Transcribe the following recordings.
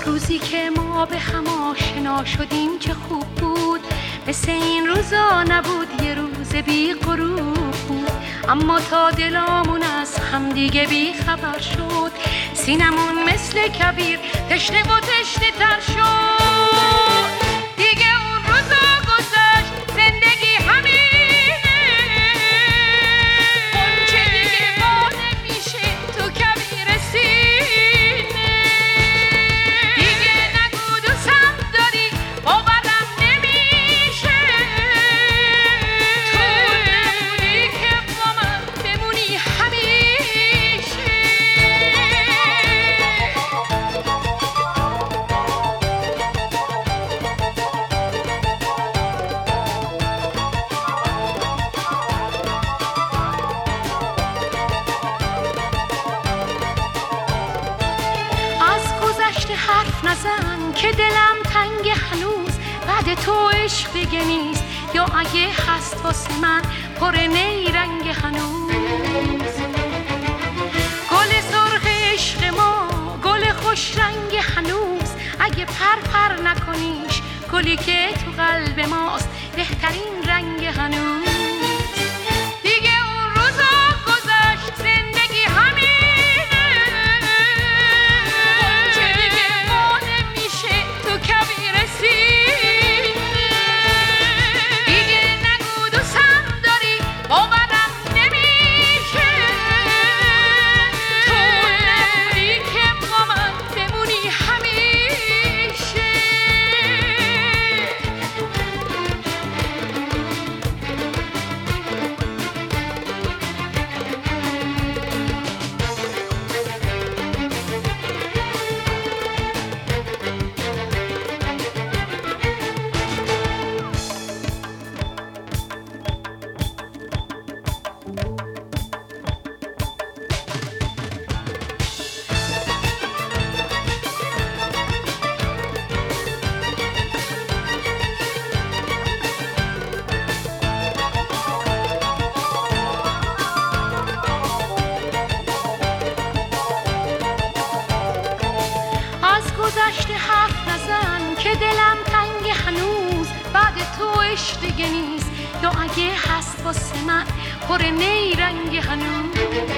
روزی که ما به هم آشنا شدیم چه خوب بود، مثل این روزا نبود، یه روز بی غروب بود. اما تا دلامون از هم دیگه بی خبر شد، سینمون مثل کبیر تشنه و تشنه تر شد. دیگه اون روزا گذشت، زندگی همینه، اونچه دیگه ما نمیشه تو کبیر سینه. دیگه نگو دوستم داری، باورم نمیشه، تو نبودی که با من بمونی همیشه. از گذشته حرف نزن که دلم تنگ هنوز، بعد تو عشق دیگه نیست، یا اگه هست واسه من پر نیرنگ هنوز. گل سرخ عشق ما، گل خوش رنگ هنوز، اگه پر نکنیش، گلی که تو قلب ماست بهترین رنگ هنوز. دیگه اون روزا گذشت، زندگی همینه، اونچه دیگه ما نمیشه تو کبیر سینه. دیگه نگو دوستم داری، باورم نمیشه، تو نبودی که با من بمونی همیشه. گذشته حرف نزن که دلم تنگ هنوز، بعد تو عشق دیگه نیست، یا اگه هست واسه من پر نیرنگ هنوز.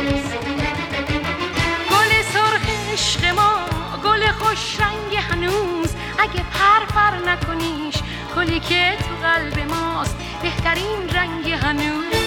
گل سرخ عشق ما، گل خوش رنگ هنوز، اگه پر نکنیش، گلی که تو قلب ماست بهترین رنگ هنوز.